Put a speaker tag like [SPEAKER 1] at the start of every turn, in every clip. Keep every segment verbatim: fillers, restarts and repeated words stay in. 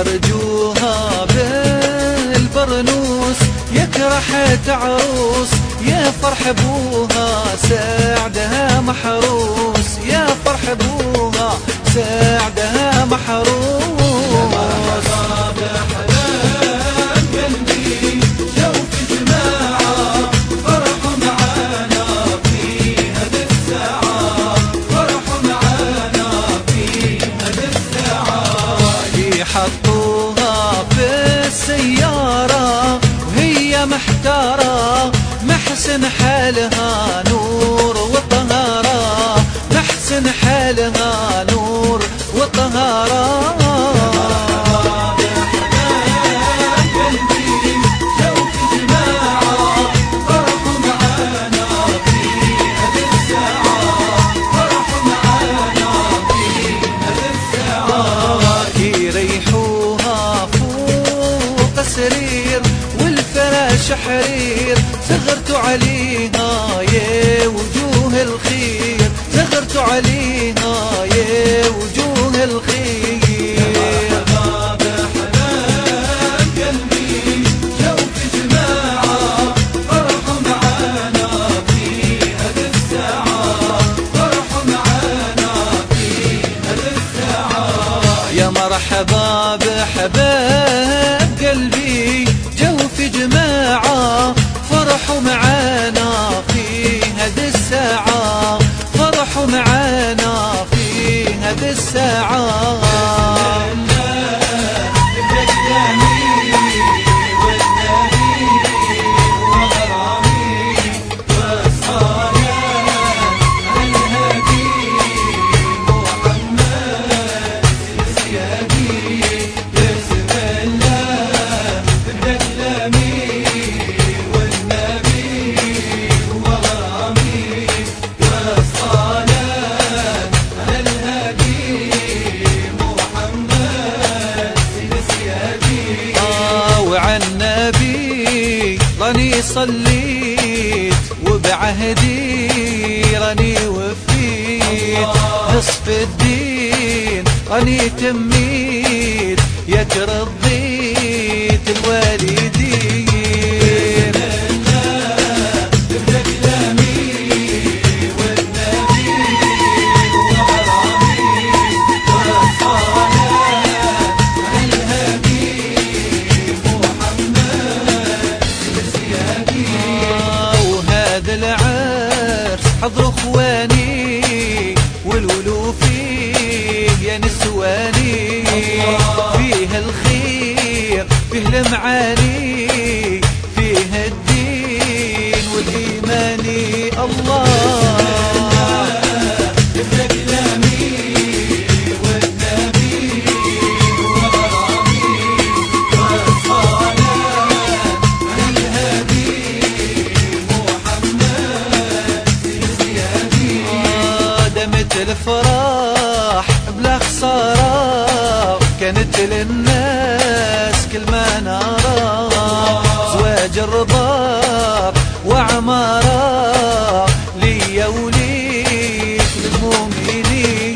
[SPEAKER 1] أرجوها بالبرنوس يكرهت عروس يا فرح بوها سعدها محروس يا فرح بوها سعدها محروس. حطوها في السيارة وهي محتارة محسن حالها نور وطهارة محسن حالها نور وطهارة. سرير والفراش حرير زغرت عليها يا وجوه الخير زغرت عليها يا وجوه الخير. يا مرحبا بحنان قلبي جو في جماعة فرحوا معانا في هذه الساعة فرحوا معانا في هذه الساعة. يا مرحبا بحباب قلبي جو في جماعة فرحوا معانا في هذه الساعة فرحوا معانا في هذه الساعة. راني صليت وبعهدي راني وفيت نصف الدين راني تميت ياك رضيت الوالدين. حضروا اخواني والولو فيه يا نسواني فيه الخير فيه المعاني فيه الدين والإيمان الله. الفرح بلا خسارة كانت للناس كل ما نرى زواج الرباب وعمارة ليا وليك للمؤمنين.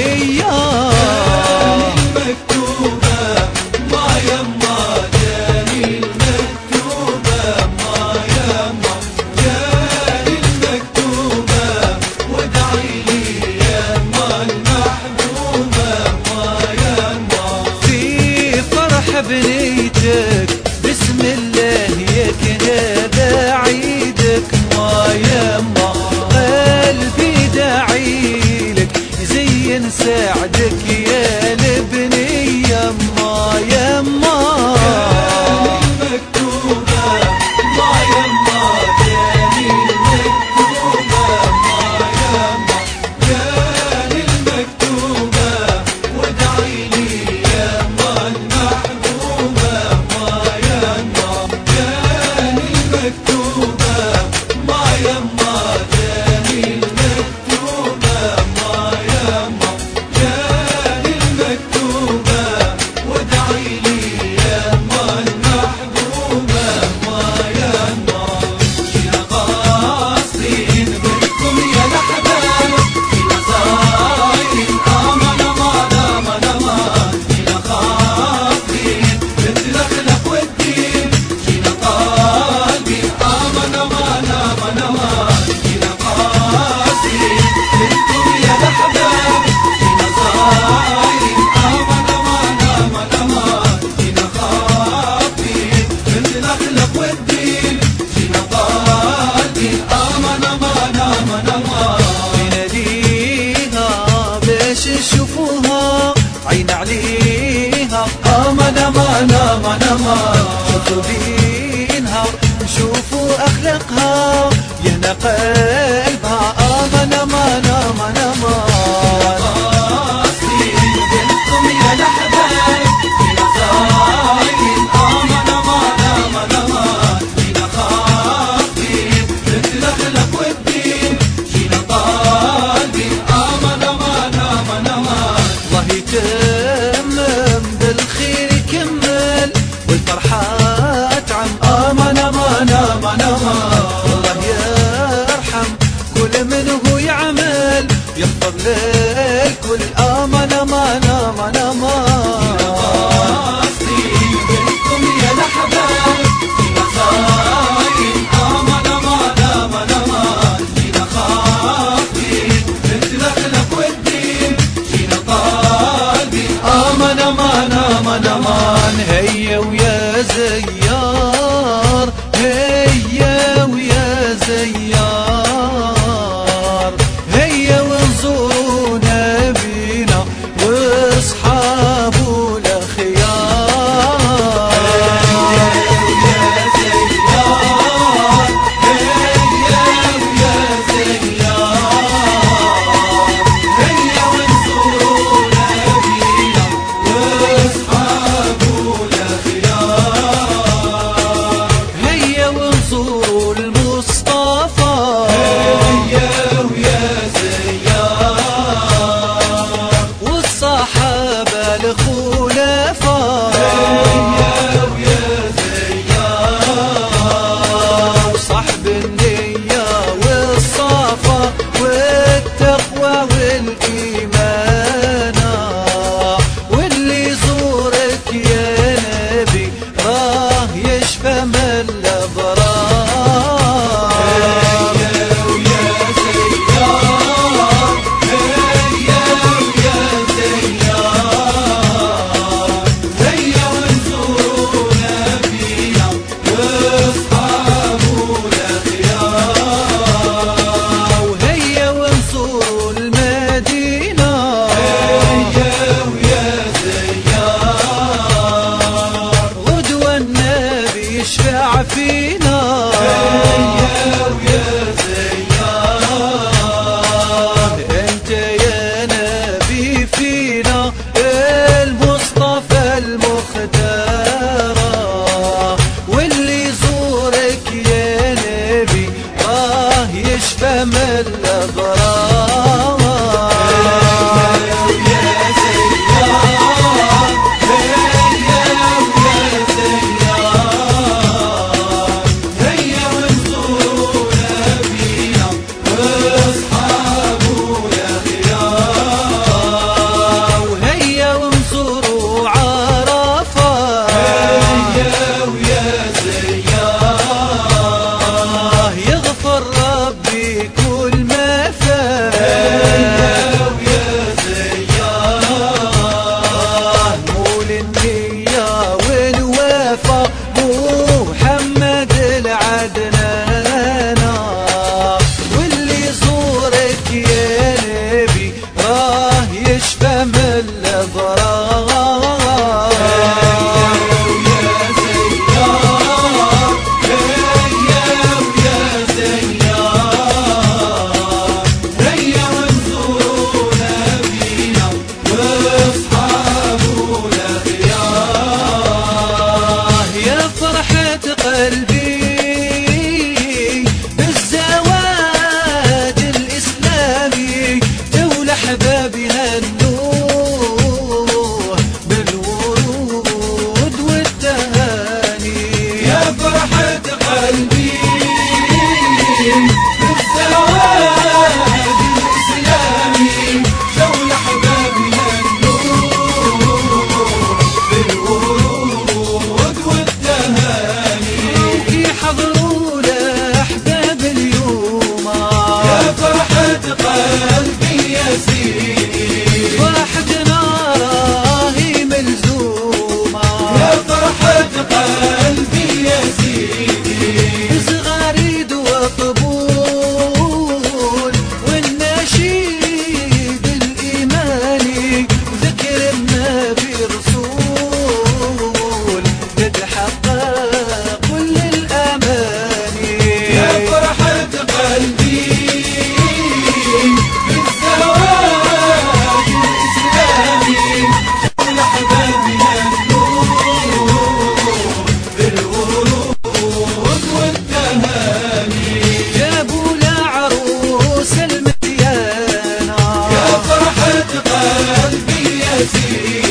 [SPEAKER 1] بنيتك بسم الله يك هذا عيدك ما يما قلبي داعيلك يزين ساعدك يا لبني يما يما شوفوها عين عليها امان امان امان امان شوفوا بينها شوفوا اخلاقها يهنا قلبها امان امان امان امان يتمم بالخير يكمل والفرحة تعم امان امان امان امان الله يرحم كل من هو يعمل يحفظ للكل امان امان امان امان امان هيا ويا زيار هيا ويا زيار هيا ونزورنا بينا واصحابه الاخيار هيا ويا زيار هيا ويا زيار هيا ونزورنا بينا واصحابه سيدي